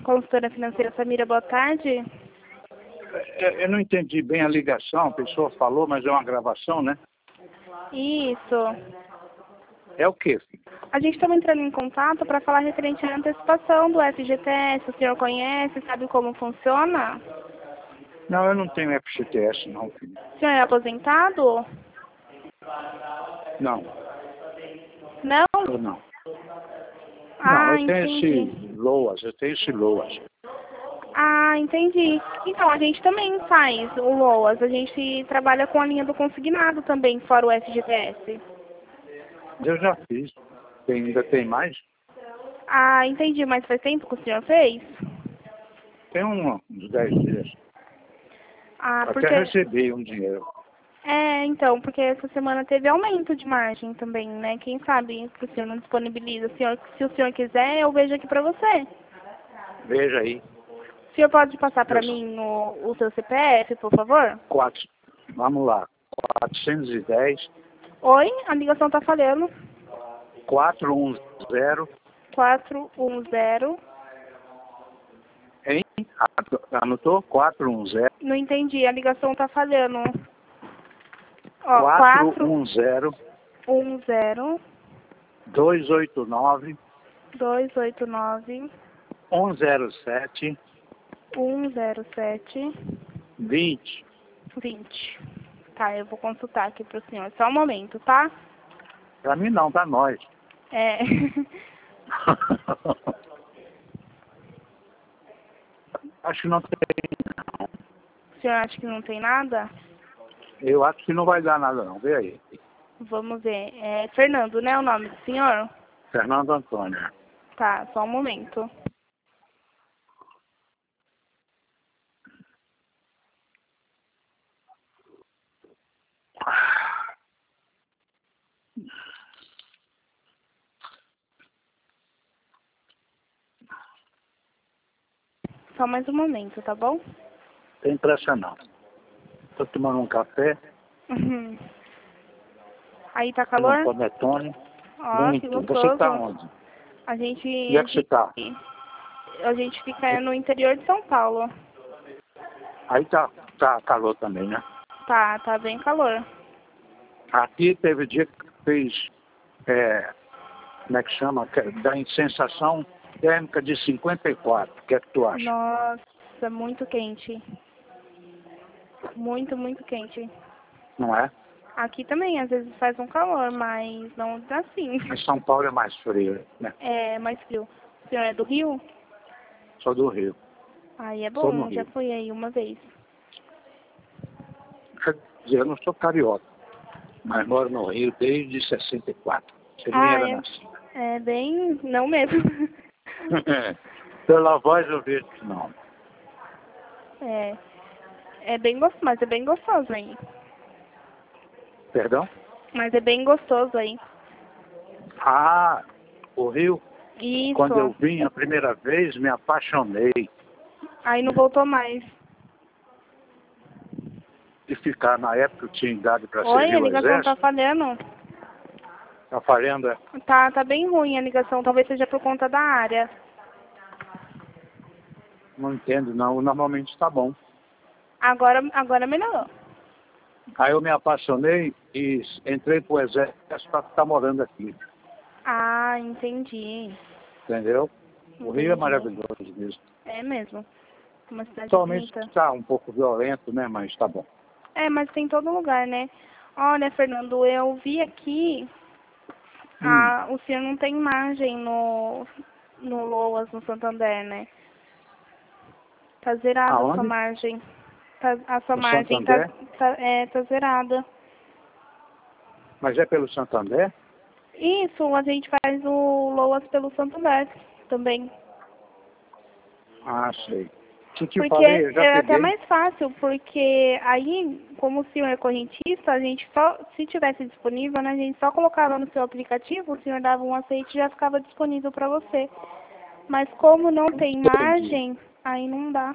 Consultora financeira Samira, boa tarde. Eu não entendi bem a ligação, a pessoa falou, mas é uma gravação, né? Isso. É o quê? A gente estava entrando em contato para falar referente à antecipação do FGTS. O senhor conhece, sabe como funciona? Não, eu não tenho FGTS, não, filho. O senhor é aposentado? Não. Não? Eu não. Ah, não, eu tenho entendi. esse LOAS. Ah, entendi. Então, a gente também faz o LOAS. A gente trabalha com a linha do consignado também, fora o FGTS. Eu já fiz. Ainda tem mais? Ah, entendi. Mas faz tempo que o senhor fez? Tem uns 10 dias. Ah, Até porque... recebi um dinheiro. É, então, porque essa semana teve aumento de margem também, né? Quem sabe que o senhor não disponibiliza. Se o senhor quiser, eu vejo aqui pra você. Veja aí. O senhor pode passar pra mim o seu CPF, por favor? Vamos lá. 410 Oi, a ligação tá falhando. 410. 410. Hein? Anotou? 410. Não entendi, a ligação tá falhando. Ó, 410 410 289 289 107 107 20. 20. Tá, eu vou consultar aqui pro senhor. Só um momento, tá? Pra mim não, pra nós. É. Acho que não tem, não. O senhor acha que não tem nada? Eu acho que não vai dar nada, não. Vê aí. Vamos ver. É Fernando, né, o nome do senhor? Fernando Antônio. Tá, só um momento. Só mais um momento, tá bom? Tem pressa, não. Tô tomando um café. Uhum. Aí tá Um calor? panetone. Ó, que Muito. Você tá gostoso. onde? A gente... Onde é que você tá? A gente fica no interior de São Paulo. Aí tá calor também, né? Tá bem calor. Aqui teve dia que fez, como é que chama? Da sensação térmica de 54. O que é que tu acha? Nossa, muito quente. Muito quente. Não é? Aqui também, às vezes faz um calor, mas não assim. Mas São Paulo é mais frio, né? É mais frio. O senhor é do Rio? Sou do Rio. Aí é Sou no bom, já Rio. fui aí uma vez. Quer dizer, eu não sou carioca, mas moro no Rio desde 64. Você nem Ah, era nascido. é bem... não mesmo. Pela voz eu vejo que não. É bem gostoso, mas é bem gostoso aí. Perdão? Mas é bem gostoso aí. Ah, o Rio, Isso. quando eu vim a primeira vez, me apaixonei Aí não voltou mais. de ficar, na época eu tinha idade para Oi, servir a o ligação tá exército. falhando. Tá falhando, é? Tá bem ruim a ligação, talvez seja por conta da área. Não entendo, não. Normalmente está bom. Agora melhorou. Aí eu me apaixonei e entrei pro exército para estar morando aqui. Ah, entendi. Entendeu? O Rio é Entendi. maravilhoso mesmo. É mesmo. Uma cidade Atualmente bonita. está um pouco violento, né? Mas tá bom. É, mas tem em todo lugar, né? Olha, Fernando, eu vi aqui, o senhor não tem margem no Loas, no Santander, né? Tá zerada a sua Aonde? margem. A sua No margem Santander? tá zerada. Mas é pelo Santander? Isso, a gente faz o Loas pelo Santander também. Ah, sei. Que Porque falei, eu já é até peguei. mais fácil, porque aí, como o senhor é correntista, a gente só, se tivesse disponível, né, a gente só colocava no seu aplicativo, o senhor dava um aceite e já ficava disponível para você. Mas como não tem Entendi. margem, aí não dá.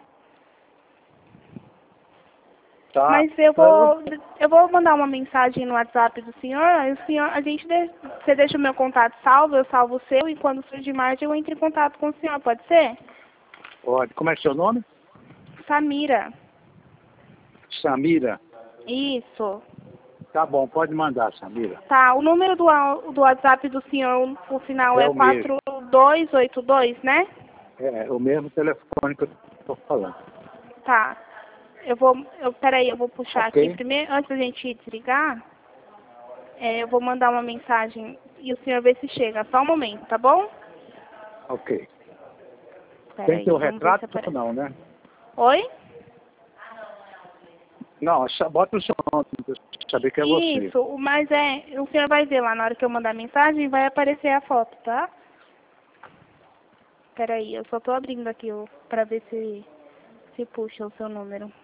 Tá. Mas eu vou mandar uma mensagem no WhatsApp do senhor, aí o senhor, você deixa o meu contato salvo, eu salvo o seu, e quando surgir margem eu entro em contato com o senhor, pode ser? Pode. Como é seu nome? Samira. Samira. Isso. Tá bom, pode mandar, Samira. Tá, o número do WhatsApp do senhor, o final É é o mesmo. 4282, né? É o mesmo telefone que eu estou falando. Tá. Peraí, eu vou puxar Ok? aqui primeiro, antes da gente desligar, eu vou mandar uma mensagem e o senhor vê se chega. Só um momento, tá bom? Ok. Peraí, Tem teu vamos ver se retrato aparece. ou não, né? Oi? Não, só bota o seu nome pra eu saber que é você. Isso, mas o senhor vai ver lá na hora que eu mandar a mensagem, vai aparecer a foto, tá? Peraí, eu só tô abrindo aqui pra ver se puxa o seu número.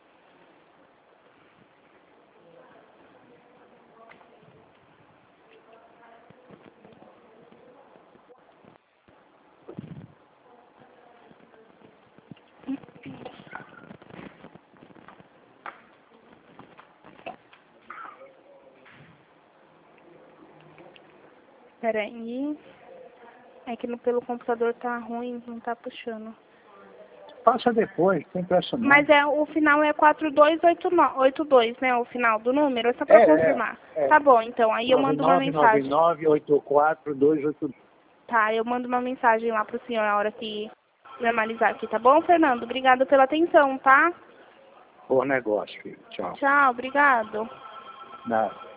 Peraí. É que pelo computador tá ruim, não tá puxando. Passa depois, tem pressa não. Mas o final é 4282, né? O final do número, é só pra confirmar. É. Tá bom, então, aí eu mando uma mensagem. 999842282. Tá, eu mando uma mensagem lá pro senhor na hora que normalizar aqui, tá bom, Fernando? Obrigada pela atenção, tá? Bom negócio, filho. Tchau. Tchau, obrigado. Nada.